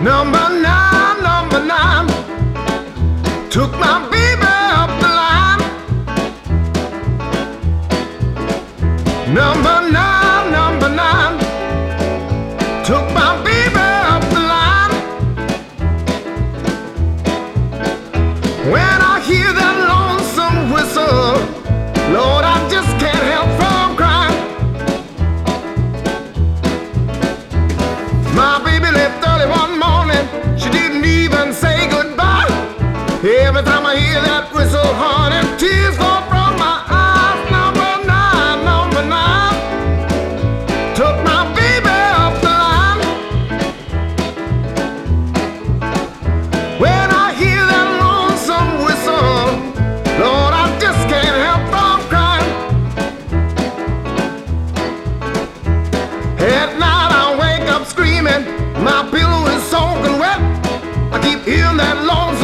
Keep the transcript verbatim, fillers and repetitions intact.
Number nine, number nine, took my baby up the line. Number nine, number nine, took my baby up the line. When I hear that lonesome whistle, Lord, I just can't help from crying. My baby left early one morning, she didn't even say goodbye. Every time I hear that whistle, honey, tears fall from my eyes. Number nine, number nine, took my baby up the line. When I hear that lonesome whistle, Lord, I just can't help from crying. At night I wake up screaming, my pillow is soaking wet. I keep hearing that lonesome